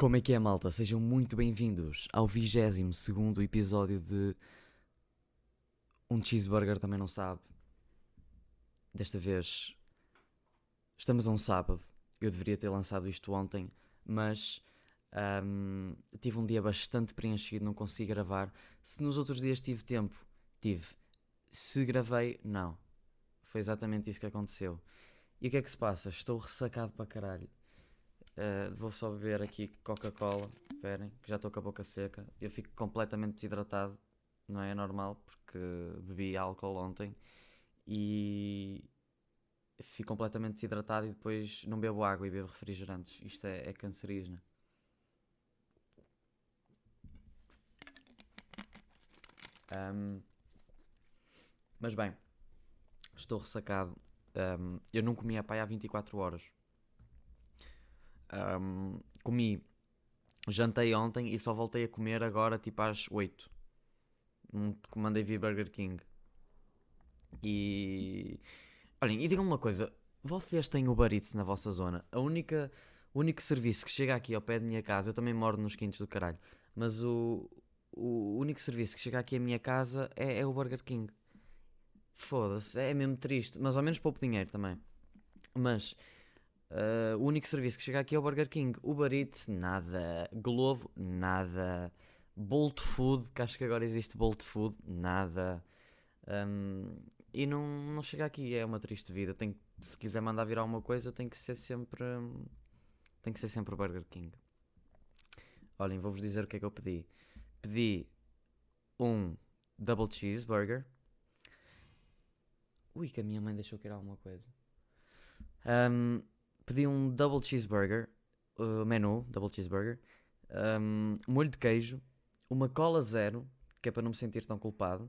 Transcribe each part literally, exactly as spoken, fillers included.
Como é que é, malta? Sejam muito bem-vindos ao vigésimo segundo episódio de Um Cheeseburger Também Não Sabe. Desta vez estamos a um sábado. Eu deveria ter lançado isto ontem, mas ahm, tive um dia bastante preenchido, não consegui gravar. Se nos outros dias tive tempo, tive. Se gravei, não. Foi exatamente isso que aconteceu. E o que é que se passa? Estou ressacado para caralho. Uh, vou só beber aqui Coca-Cola. Esperem, que já estou com a boca seca. Eu fico completamente desidratado. Não é normal, porque bebi álcool ontem. E fico completamente desidratado e depois não bebo água e bebo refrigerantes. Isto é, é cancerígeno. Um, mas bem, estou ressacado. Um, eu não comi a pai há vinte e quatro horas. Um, comi, jantei ontem e só voltei a comer agora tipo às oito. Um, mandei vir Burger King. E olhem, e digam-me uma coisa: vocês têm Uber Eats na vossa zona? A única, o único serviço que chega aqui ao pé da minha casa, eu também moro nos quintos do caralho, mas o, o único serviço que chega aqui à minha casa é, é o Burger King. Foda-se, é mesmo triste, mas ao menos pouco dinheiro também. Mas ah, o único serviço que chega aqui é o Burger King. Uber Eats, nada. Glovo, nada. Bolt Food, que acho que agora existe Bolt Food, nada. Um, e não, não chega aqui, é uma triste vida. Tem, se quiser mandar vir alguma coisa, tem que ser sempre. hum, Tem que ser sempre o Burger King. Olhem, vou-vos dizer o que é que eu pedi. Pedi um Double Cheeseburger. Ui, que a minha mãe deixou querer alguma coisa. Um, Pedi um Double Cheeseburger. Uh, menu, Double Cheeseburger. Um, molho de queijo. Uma cola zero, que é para não me sentir tão culpado.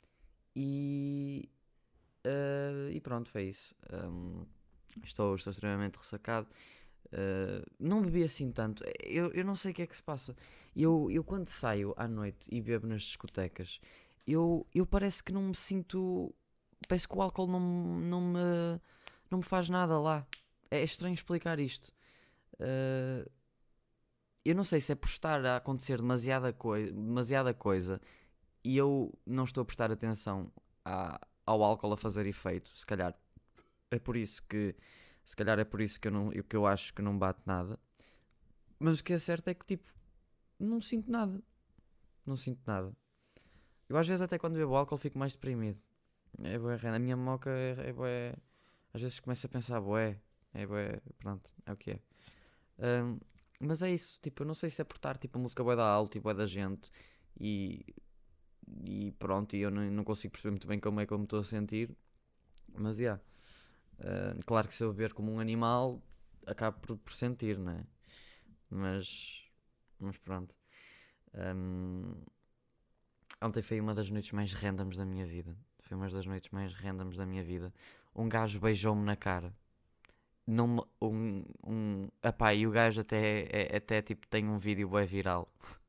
E. Uh, e pronto, foi isso. Um, estou, estou extremamente ressacado. Uh, não bebi assim tanto. Eu, eu não sei o que é que se passa. Eu, eu quando saio à noite e bebo nas discotecas, eu, eu parece que não me sinto. Parece que o álcool não, não, me, não me faz nada lá. É estranho explicar isto. Uh, eu não sei se é por estar a acontecer demasiada, coi demasiada coisa e eu não estou a prestar atenção à- ao álcool a fazer efeito. Se calhar é por isso que se calhar é por isso que eu, não, eu- que eu acho que não bate nada. Mas o que é certo é que tipo, não sinto nada. Não sinto nada. Eu às vezes até quando bebo álcool fico mais deprimido. É bué, a minha moca é, é bué. Às vezes começo a pensar, bué, é bué, pronto, é o que é. Ahm, mas é isso, tipo, eu não sei se é por estar tipo a música bué da alta e bué da gente e, e pronto, e eu não, não consigo perceber muito bem como é que eu me estou a sentir. Mas, yeah. Ah, claro que se eu beber como um animal, acabo por, por sentir, não é? Mas, mas pronto. Ahm, Ontem foi uma das noites mais randoms da minha vida. Foi uma das noites mais randoms da minha vida. Um gajo beijou-me na cara. Não me- um, um, epá, e o gajo até, é- até tipo, tem um vídeo bem viral.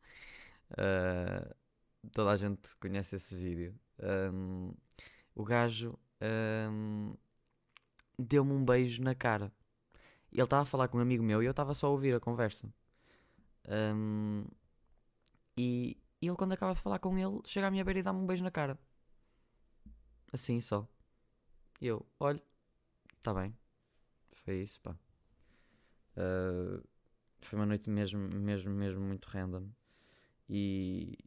Ah, toda a gente conhece esse vídeo. Ahm, o gajo ahm, deu-me um beijo na cara. Ele estava a falar com um amigo meu e eu estava só a ouvir a conversa. Ahm, e e ele, quando acaba de falar com ele, chega à minha beira e dá-me um beijo na cara. Assim só. E eu, olho, está bem. Foi isso, pá. Ah, foi uma noite mesmo, mesmo, mesmo muito random. E,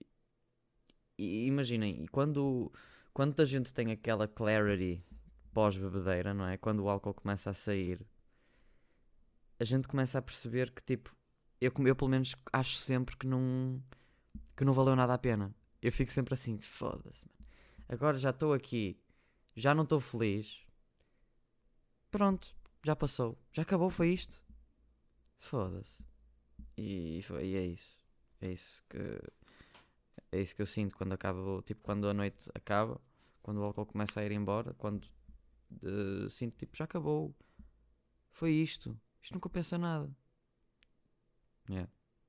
e imaginem, e quando, quando a gente tem aquela clarity pós-bebedeira, não é? Quando o álcool começa a sair, a gente começa a perceber que, tipo, eu, eu pelo menos acho sempre que não, que não valeu nada a pena. Eu fico sempre assim, foda-se, mano. Agora já estou aqui, já não estou feliz. Pronto, já passou. Já acabou, foi isto. Foda-se. E, foi- e é isso. É isso que é isso que eu sinto quando acaba, tipo, quando a noite acaba, quando o álcool começa a ir embora, quando eh, sinto tipo, já acabou. Foi isto. Isto não compensa nada. Yeah.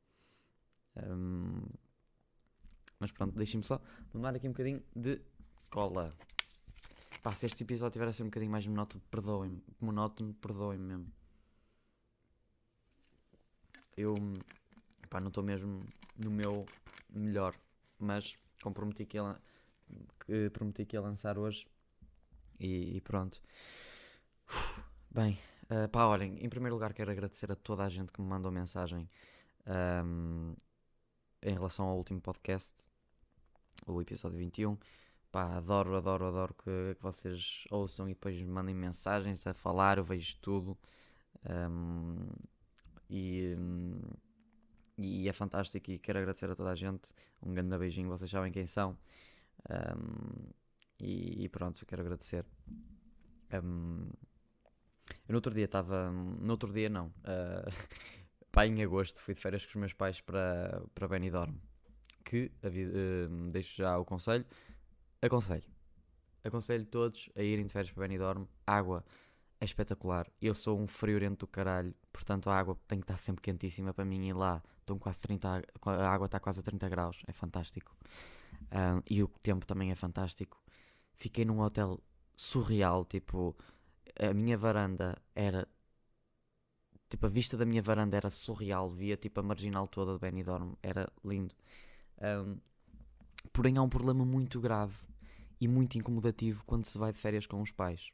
Um, mas pronto, deixem-me só tomar aqui um bocadinho de cola. Pá, se este episódio tiver a ser um bocadinho mais monótono, perdoem-me. Monótono, perdoem-me mesmo. Eu Pá, não estou mesmo no meu melhor, mas como prometi que ia, que prometi que ia lançar hoje, e, e pronto. Uf, bem, uh, pá, olhem, em primeiro lugar quero agradecer a toda a gente que me mandou mensagem um, em relação ao último podcast, o episódio vinte e um. Pá, adoro, adoro, adoro que, que vocês ouçam e depois me mandem mensagens a falar, eu vejo tudo. Um, e, um, e é fantástico e quero agradecer a toda a gente. Um grande beijinho, vocês sabem quem são. Um, e, e pronto, quero agradecer. Um, eu no outro dia estava. No outro dia não. Uh, pá, em agosto fui de férias com os meus pais para, para Benidorm. Que uh, deixo já o conselho. Aconselho. Aconselho todos a irem de férias para Benidorm. Água é espetacular. Eu sou um friorento do caralho, portanto a água tem que estar sempre quentíssima para mim ir lá. Estão quase trinta, a água está quase a trinta graus. É fantástico. Um, e o tempo também é fantástico. Fiquei num hotel surreal, tipo, a minha varanda era, tipo, a vista da minha varanda era surreal, via tipo a marginal toda de Benidorm, era lindo. Um, porém há um problema muito grave e muito incomodativo quando se vai de férias com os pais.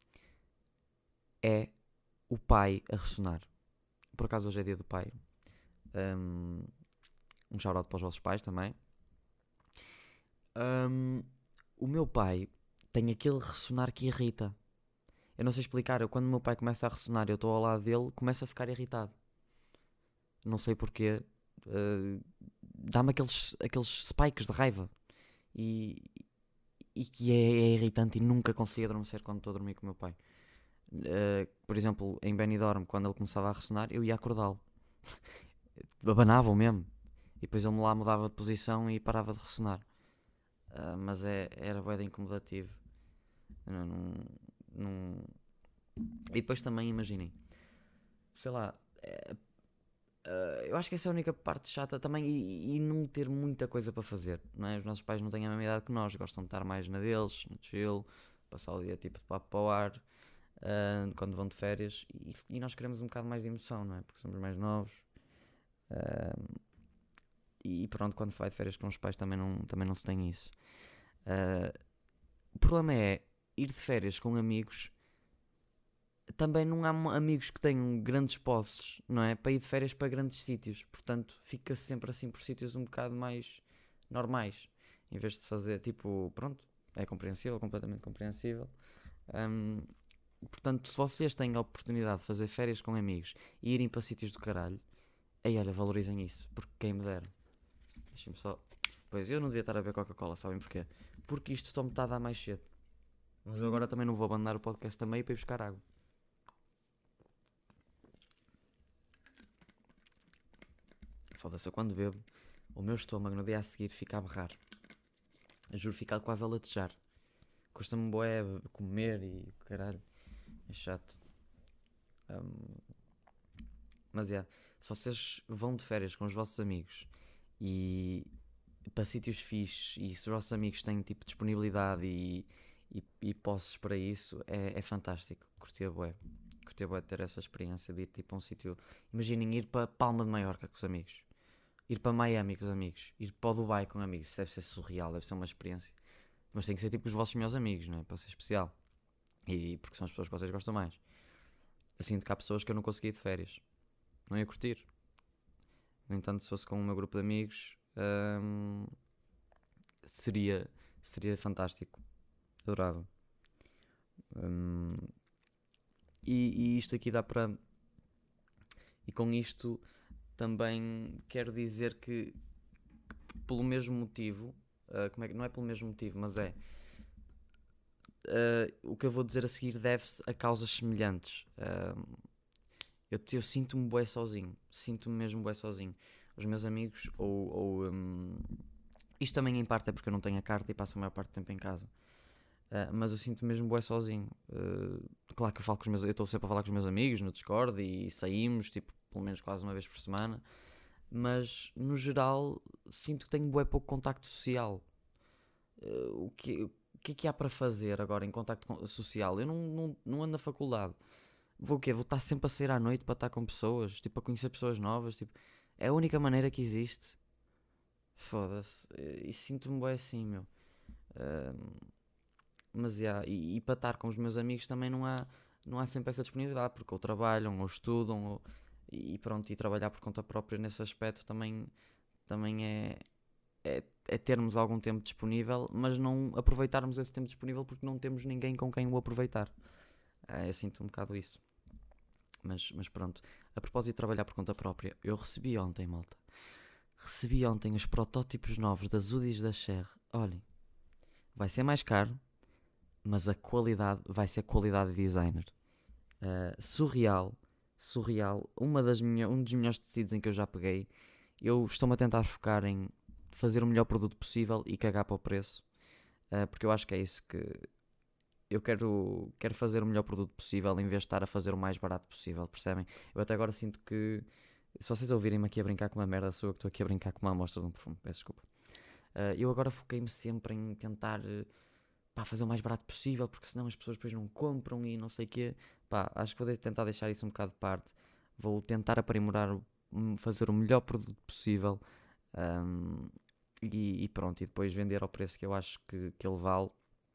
É o pai a ressonar. Por acaso hoje é dia do pai. Um, um shout-out para os vossos pais também. Um, o meu pai tem aquele ressonar que irrita. Eu não sei explicar, eu, quando o meu pai começa a ressonar e eu estou ao lado dele, começo a ficar irritado. Não sei porquê. Uh, dá-me aqueles, aqueles spikes de raiva. E, e que é, é irritante e nunca consigo adormecer quando estou a dormir com o meu pai. Uh, por exemplo, em Benidorm, quando ele começava a ressonar, eu ia acordá-lo. Abanavam mesmo. E depois ele lá mudava de posição e parava de ressonar. Uh, mas é, era bué de incomodativo. Não, não, não... E depois também, imaginem, sei lá, é, uh, eu acho que essa é a única parte chata também, e, e não ter muita coisa para fazer, não é? Os nossos pais não têm a mesma idade que nós, gostam de estar mais na deles, no chill, passar o dia tipo de papo para o ar, uh, quando vão de férias, e, e nós queremos um bocado mais de emoção, não é? Porque somos mais novos. Uh, e pronto, quando se vai de férias com os pais também não, também não se tem isso. Uh, o problema é ir de férias com amigos. Também não há amigos que tenham grandes posses, não é? Para ir de férias para grandes sítios. Portanto, fica sempre assim por sítios um bocado mais normais. Em vez de fazer, tipo, pronto, é compreensível, completamente compreensível. Um, portanto, se vocês têm a oportunidade de fazer férias com amigos e irem para sítios do caralho, aí olha, valorizem isso, porque quem me dera. Deixem-me só... Pois, eu não devia estar a beber Coca-Cola, sabem porquê? Porque isto só me está a dar mais cedo. Mas eu agora também não vou abandonar o podcast também para ir buscar água. Foda-se, eu quando bebo, o meu estômago no dia a seguir fica a berrar. Eu juro, fica quase a latejar. Custa-me bué comer e caralho. É chato. Um, mas é, yeah, se vocês vão de férias com os vossos amigos e para sítios fixes e se os vossos amigos têm tipo disponibilidade e, e, e posses para isso, é, é fantástico. Curtia bué. Curtia bué ter essa experiência de ir tipo a um sítio. Imaginem ir para Palma de Maiorca com os amigos. Ir para Miami com os amigos. Ir para o Dubai com amigos. Isso deve ser surreal, deve ser uma experiência. Mas tem que ser tipo com os vossos melhores amigos, não é? Para ser especial. E porque são as pessoas que vocês gostam mais. Eu sinto que há pessoas que eu não consegui ir de férias. Não ia curtir. No entanto, se fosse com o meu grupo de amigos, hum, seria, seria fantástico. Adorava. Hum, e, e isto aqui dá para... E com isto... Também quero dizer que, que pelo mesmo motivo, uh, como é que, não é pelo mesmo motivo, mas é uh, o que eu vou dizer a seguir deve-se a causas semelhantes. Uh, eu eu sinto-me bué sozinho, sinto-me mesmo bué sozinho. Os meus amigos, ou, ou um, isto também em parte é porque eu não tenho a carta e passo a maior parte do tempo em casa. Uh, mas eu sinto-me mesmo bué sozinho. Uh, claro que eu falo com os meus, eu estou sempre a falar com os meus amigos no Discord e saímos, tipo, pelo menos quase uma vez por semana, mas no geral sinto que tenho bué pouco contacto social. Uh, o, que, o que é que há para fazer agora em contacto social? Eu não, não, não ando na faculdade. Vou o quê? Vou estar sempre a sair à noite para estar com pessoas, tipo, a conhecer pessoas novas, tipo, É a única maneira que existe. Foda-se. E, e sinto-me bem assim, meu. Ahm, mas, yeah, e, e para estar com os meus amigos também não há, não há sempre essa disponibilidade, porque ou trabalham, ou estudam, ou, e pronto, e trabalhar por conta própria nesse aspecto também, também é, é, é termos algum tempo disponível, mas não aproveitarmos esse tempo disponível porque não temos ninguém com quem o aproveitar. Ah, eu sinto um bocado isso. Mas, mas pronto, a propósito de trabalhar por conta própria, eu recebi ontem, malta. Recebi ontem os protótipos novos das Udis da Cher. Olhem, vai ser mais caro, mas a qualidade vai ser qualidade de designer. Uh, surreal, surreal. Uma das minha, um dos melhores tecidos em que eu já peguei. Eu estou-me a tentar focar em fazer o melhor produto possível e cagar para o preço. Uh, porque eu acho que é isso que eu quero, quero fazer o melhor produto possível em vez de estar a fazer o mais barato possível, percebem? Eu até agora sinto que, se vocês ouvirem-me aqui a brincar com uma merda, sou eu que estou aqui a brincar com uma amostra de um perfume, peço desculpa. Uh, eu agora foquei-me sempre em tentar uh, pá, fazer o mais barato possível, porque senão as pessoas depois não compram e não sei o quê. Pá, acho que vou tentar deixar isso um bocado de parte. Vou tentar aprimorar, fazer o melhor produto possível um, e, e pronto, e depois vender ao preço que eu acho que, que ele vale.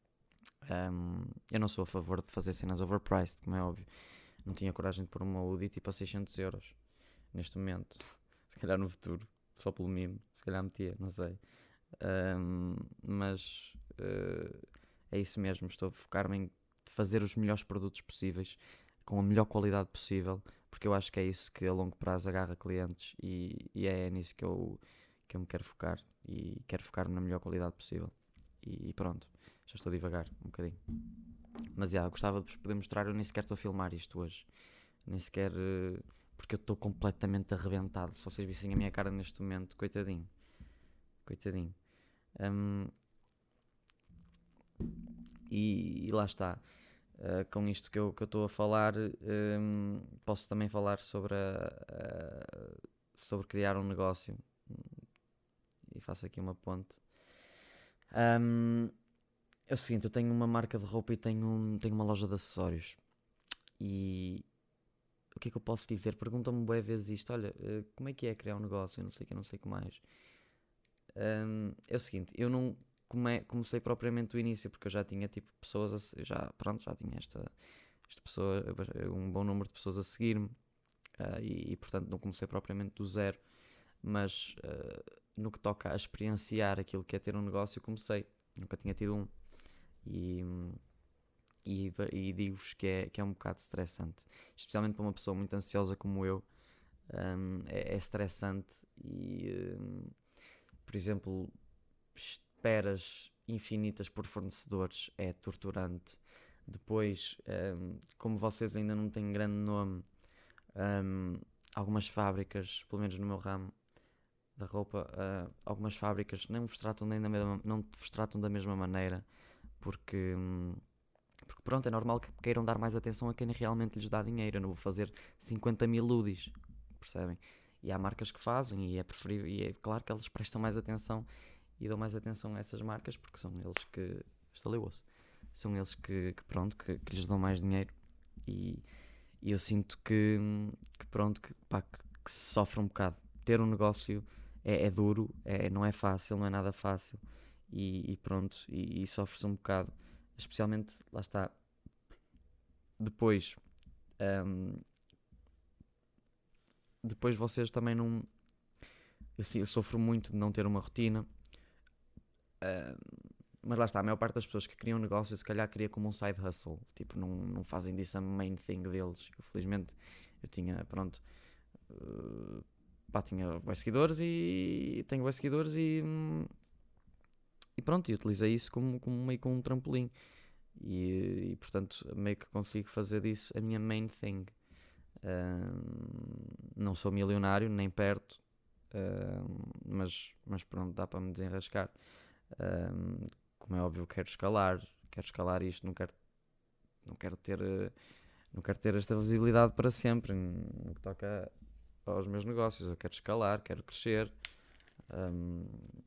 Um, eu não sou a favor de fazer cenas overpriced, como é óbvio. Não tinha coragem de pôr uma Audi tipo a seiscentos euros neste momento. Se calhar no futuro, só pelo mimo, se calhar metia, não sei. Um, mas uh, é isso mesmo. Estou a focar-me em fazer os melhores produtos possíveis com a melhor qualidade possível, porque eu acho que é isso que a longo prazo agarra clientes e, e é nisso que eu, que eu me quero focar e quero focar-me na melhor qualidade possível. E, e pronto. Já estou a divagar um bocadinho. Mas já, gostava de vos poder mostrar. Eu nem sequer estou a filmar isto hoje. Nem sequer. Uh, porque eu estou completamente arrebentado. Se vocês vissem a minha cara neste momento, coitadinho. Coitadinho. Um, e, e lá está. Uh, com isto que eu que estou a falar, um, posso também falar sobre, a, a, sobre criar um negócio. E faço aqui uma ponte. Um, É o seguinte, eu tenho uma marca de roupa e tenho, um, tenho uma loja de acessórios. E o que é que eu posso dizer? Perguntam-me boas vezes isto. Olha, uh, como é que é criar um negócio? Eu não sei o que, eu não sei o que mais. Um, é o seguinte, eu não come, comecei propriamente do início, porque eu já tinha tipo pessoas, a, eu já, pronto, já tinha esta, esta pessoa, um bom número de pessoas a seguir-me. Uh, e, e portanto não comecei propriamente do zero. Mas uh, no que toca a experienciar aquilo que é ter um negócio, comecei. Nunca tinha tido um. E, e, e digo-vos que é, que é um bocado estressante, especialmente para uma pessoa muito ansiosa como eu. Um, é, é estressante e, um, por exemplo, esperas infinitas por fornecedores é torturante. Depois, um, como vocês ainda não têm grande nome, um, algumas fábricas, pelo menos no meu ramo da roupa, uh, algumas fábricas não vos tratam, nem da mesma, não vos tratam da mesma maneira. Porque, porque pronto, é normal que queiram dar mais atenção a quem realmente lhes dá dinheiro. Eu não vou fazer cinquenta mil ludis, percebem? E há marcas que fazem e é preferível, e é claro que eles prestam mais atenção e dão mais atenção a essas marcas porque são eles que, estalei o osso, são eles que, que pronto, que, que lhes dão mais dinheiro e, e eu sinto que, que pronto, que, pá, que, que se sofre um bocado. Ter um negócio é, é duro, é, não é fácil, não é nada fácil. E, e pronto, e, e sofre-se um bocado, especialmente, lá está, depois, um, depois vocês também não, eu, eu sofro muito de não ter uma rotina, um, mas lá está, a maior parte das pessoas que criam um negócio, se calhar cria como um side hustle, tipo, não, não fazem disso a main thing deles. Eu, felizmente, eu tinha, pronto, uh, pá, tinha bons seguidores e tenho bons seguidores e... Hum, E pronto, e utilizei isso como, como meio com um trampolim. E, e portanto, meio que consigo fazer disso a minha main thing. Um, não sou milionário, nem perto. Um, mas, mas pronto, dá para me desenrascar. Um, como é óbvio, quero escalar. Quero escalar isto, não quero, não quero ter... Não quero ter esta visibilidade para sempre no que toca aos meus negócios. Eu quero escalar, quero crescer. Um,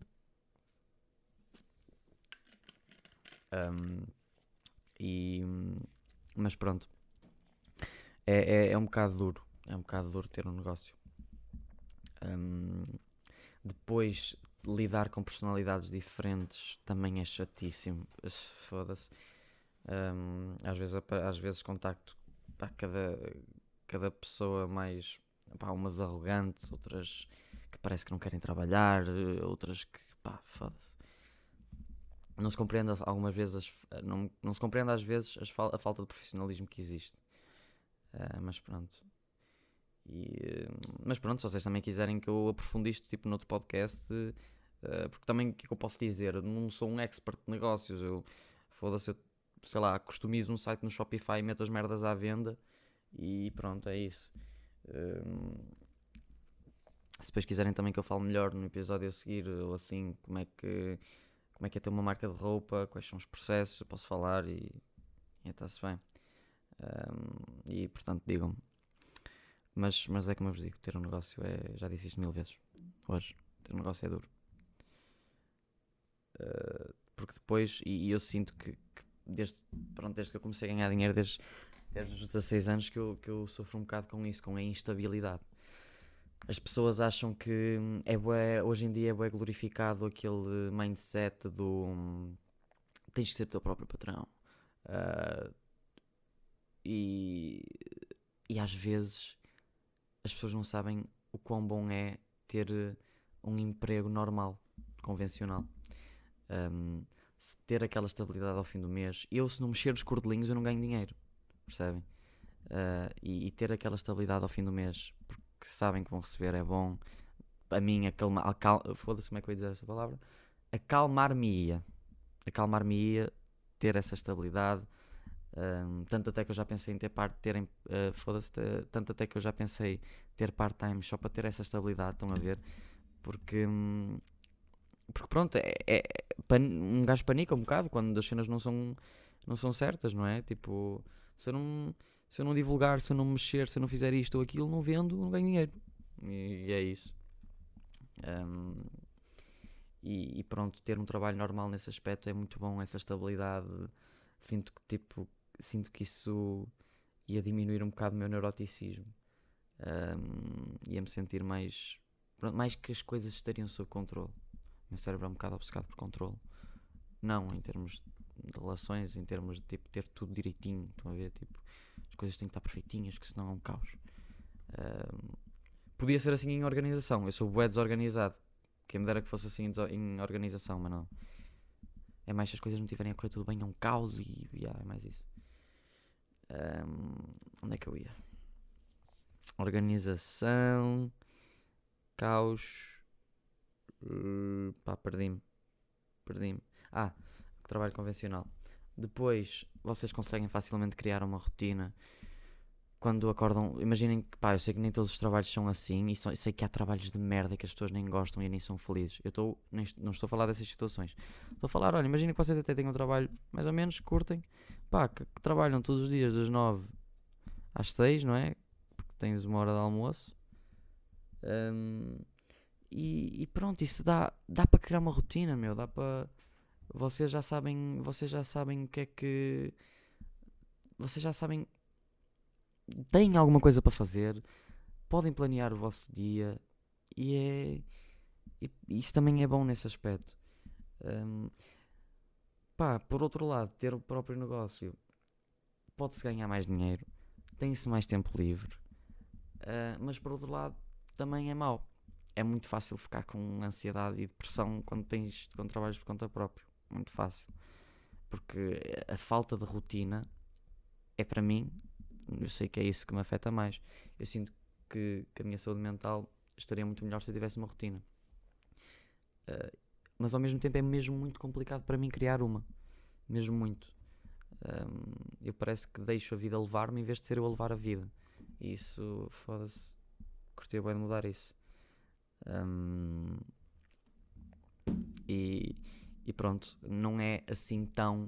Um, e, mas pronto, é, é, é um bocado duro, é um bocado duro ter um negócio. Um, depois, lidar com personalidades diferentes também é chatíssimo. Foda-se. Um, às vezes, às vezes contacto pá, cada, cada pessoa mais, pá, umas arrogantes, outras que parece que não querem trabalhar, outras que, pá, foda-se. Não se compreende algumas vezes, as, não, não se compreende às vezes as, a falta de profissionalismo que existe. Uh, mas pronto. E, uh, mas pronto, se vocês também quiserem que eu aprofunde isto tipo noutro podcast, uh, porque também o que é que eu posso dizer? Eu não sou um expert de negócios, eu foda-se, eu, sei lá, customizo um site no Shopify e meto as merdas à venda e pronto, é isso. Uh, se depois quiserem também que eu fale melhor no episódio a seguir, ou assim, como é que como é que é ter uma marca de roupa, quais são os processos, eu posso falar e está-se bem. Um, e portanto digam-me. Mas, mas é como eu vos digo, ter um negócio é. Já disse isto mil vezes hoje. Ter um negócio é duro. Uh, porque depois, e, e eu sinto que, que desde, pronto, desde que eu comecei a ganhar dinheiro, desde, desde os dezasseis anos, que eu, que eu sofro um bocado com isso, com a instabilidade. As pessoas acham que é bué, hoje em dia é bué glorificado aquele mindset do hum, tens que ser o teu próprio patrão. Uh, e, e às vezes as pessoas não sabem o quão bom é ter um emprego normal, convencional. Um, se ter aquela estabilidade ao fim do mês. Eu, se não mexer os cordelinhos, eu não ganho dinheiro. Percebem? Uh, e, e ter aquela estabilidade ao fim do mês, porque sabem que vão receber, é bom. A mim, acalma, acal, foda-se como é que eu ia dizer esta palavra, acalmar-me-ia acalmar-me-ia ter essa estabilidade, um, tanto até que eu já pensei em ter parte, terem, uh, foda-se, tanto até que eu já pensei ter part-time só para ter essa estabilidade, estão a ver, porque hum, porque pronto, é, é, pan, um gajo panica um bocado quando as cenas não são, não são certas, não é? Tipo, se eu não se eu não divulgar, se eu não mexer, se eu não fizer isto ou aquilo, não vendo, não ganho dinheiro. E, e é isso. Um, e, e pronto, ter um trabalho normal nesse aspecto é muito bom, essa estabilidade. Sinto que, tipo, sinto que isso ia diminuir um bocado o meu neuroticismo. Um, ia-me sentir mais... Pronto, mais que as coisas estariam sob controle. O meu cérebro é um bocado obcecado por controle. Não em termos de relações, em termos de, tipo, ter tudo direitinho. Estão a ver, tipo... As coisas têm que estar perfeitinhas, que senão é um caos. Um, podia ser assim em organização. Eu sou bué desorganizado. Quem me dera que fosse assim em organização, mas não. É mais se as coisas não estiverem a correr tudo bem, é um caos e yeah, é mais isso. Um, onde é que eu ia? Organização, caos. Uh, pá, perdi-me. Perdi-me. Ah, trabalho convencional. Depois, vocês conseguem facilmente criar uma rotina quando acordam. Imaginem que, pá, eu sei que nem todos os trabalhos são assim e só, sei que há trabalhos de merda que as pessoas nem gostam e nem são felizes. Eu tô, nem, não estou a falar dessas situações. Estou a falar, olha, imaginem que vocês até têm um trabalho mais ou menos, curtem, pá, que, que trabalham todos os dias das nove às seis, não é? Porque tens uma hora de almoço. Um, e, e pronto, isso dá, dá para criar uma rotina, meu, dá para. Vocês já sabem, vocês já sabem o que é que. Vocês já sabem. Têm alguma coisa para fazer, podem planear o vosso dia e é. E isso também é bom nesse aspecto. Um, pá, por outro lado, ter o próprio negócio pode-se ganhar mais dinheiro, tem-se mais tempo livre, uh, mas por outro lado também é mau. É muito fácil ficar com ansiedade e depressão quando, tens, quando trabalhas por conta própria. Muito fácil. Porque a falta de rotina é, para mim, eu sei que é isso que me afeta mais. Eu sinto que, que a minha saúde mental estaria muito melhor se eu tivesse uma rotina. Uh, mas ao mesmo tempo é mesmo muito complicado para mim criar uma. Mesmo muito. Um, eu parece que deixo a vida levar-me em vez de ser eu a levar a vida. E isso, foda-se, curtia bem de mudar isso. Um, e, e pronto, não é assim tão.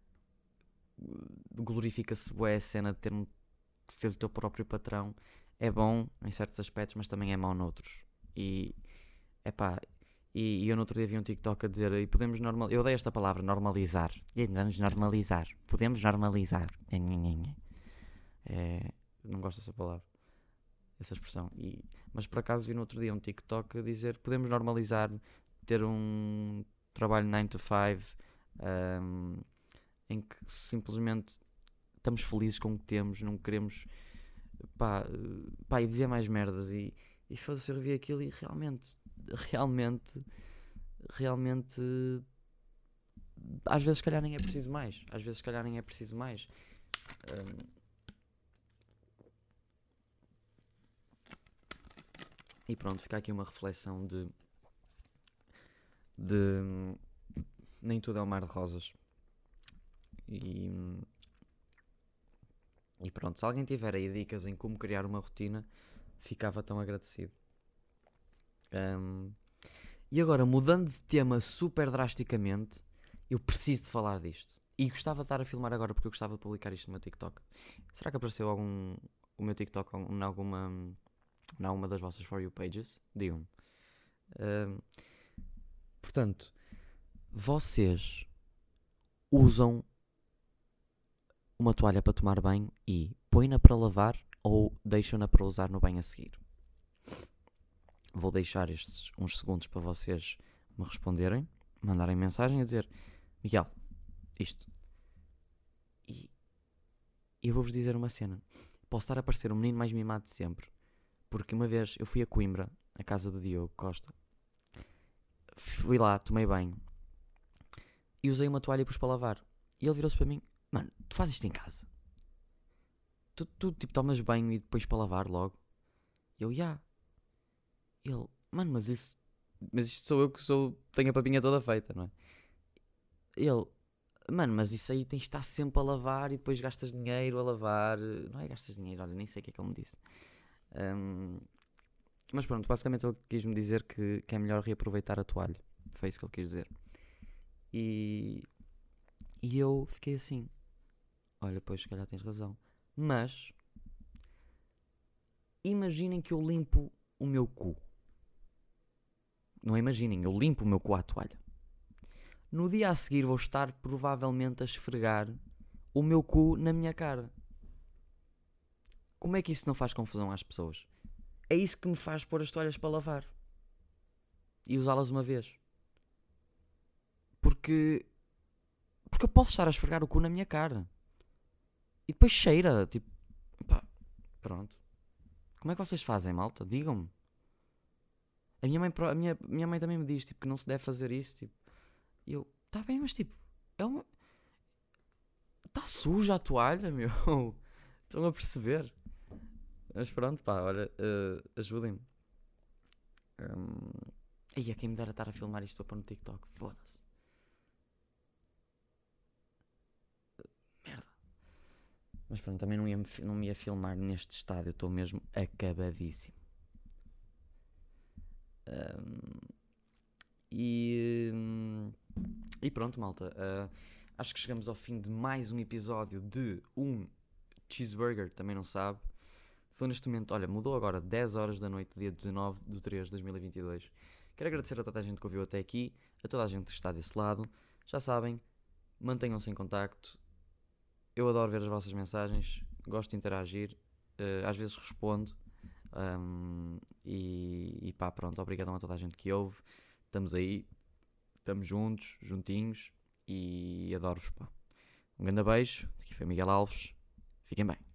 Glorifica-se bué a cena de ter de ser o teu próprio patrão. É bom em certos aspectos, mas também é mau noutros. E epá, e, e eu no outro dia vi um TikTok a dizer e podemos normal, eu odeio esta palavra, normalizar. E vamos normalizar. Podemos normalizar. É, não gosto dessa palavra. essa expressão. E, mas por acaso vi no outro dia um TikTok a dizer que podemos normalizar ter um trabalho nine to five um, em que simplesmente estamos felizes com o que temos, não queremos pá, pá, e dizer mais merdas e, e foda-se, eu revi aquilo e realmente, realmente, realmente às vezes se calhar nem é preciso mais, às vezes se calhar nem é preciso mais. Um, e pronto, fica aqui uma reflexão de de nem tudo é um mar de rosas. E, e pronto, se alguém tiver aí dicas em como criar uma rotina, ficava tão agradecido. Um, e agora, mudando de tema super drasticamente, eu preciso de falar disto. E gostava de estar a filmar agora porque eu gostava de publicar isto no meu TikTok. Será que apareceu algum o meu TikTok em alguma, em alguma das vossas For You pages? Digam-me. Um, portanto, vocês usam uma toalha para tomar banho e põe-na para lavar ou deixam-na para usar no banho a seguir? Vou deixar estes uns segundos para vocês me responderem, mandarem mensagem a dizer: Miguel, isto. E eu vou-vos dizer uma cena. Posso estar a parecer o menino mais mimado de sempre, porque uma vez eu fui a Coimbra, à casa do Diogo Costa, fui lá, tomei banho e usei uma toalha e pus para lavar. E ele virou-se para mim: mano, tu fazes isto em casa? Tu, tu tipo, tomas banho e depois para lavar logo? Eu, já. Yeah. Ele, mano, mas isso. Mas isto sou eu que sou, tenho a papinha toda feita, não é? Ele, mano, mas isso aí tens de estar sempre a lavar e depois gastas dinheiro a lavar. Não é gastas dinheiro, olha, nem sei o que é que ele me disse. Um, mas pronto, basicamente ele quis-me dizer que, que é melhor reaproveitar a toalha. Foi isso que ele quis dizer. E, e eu fiquei assim: olha, pois, se calhar tens razão. Mas imaginem que eu limpo o meu cu. Não imaginem, eu limpo o meu cu à toalha. No dia a seguir vou estar provavelmente a esfregar o meu cu na minha cara. Como é que isso não faz confusão às pessoas? É isso que me faz pôr as toalhas para lavar e usá-las uma vez. Porque porque eu posso estar a esfregar o cu na minha cara e depois cheira, tipo, pá, pronto. Como é que vocês fazem, malta? Digam-me. A minha mãe, a minha, minha mãe também me diz, tipo, que não se deve fazer isso, tipo. E eu, tá bem, mas tipo, é uma... Está suja a toalha, meu. Estão a perceber? Mas pronto, pá, olha, uh, ajudem-me. Um... Aí é quem me dera estar a filmar isto para pôr no TikTok. Foda-se. Merda. Mas pronto, também não, ia me, não me ia filmar neste estado. Eu estou mesmo acabadíssimo. Um... E... Um... E pronto, malta. Uh, acho que chegamos ao fim de mais um episódio de um cheeseburger, também não sabe. São neste momento, olha, mudou agora dez horas da noite, dia dezanove de três de dois mil e vinte e dois. Quero agradecer a toda a gente que ouviu até aqui, a toda a gente que está desse lado. Já sabem, mantenham-se em contacto. Eu adoro ver as vossas mensagens, gosto de interagir, uh, às vezes respondo. Um, e, e pá, pronto, obrigadão a toda a gente que ouve. Estamos aí, estamos juntos, juntinhos, e adoro-vos, pá. Um grande beijo, aqui foi Miguel Alves, fiquem bem.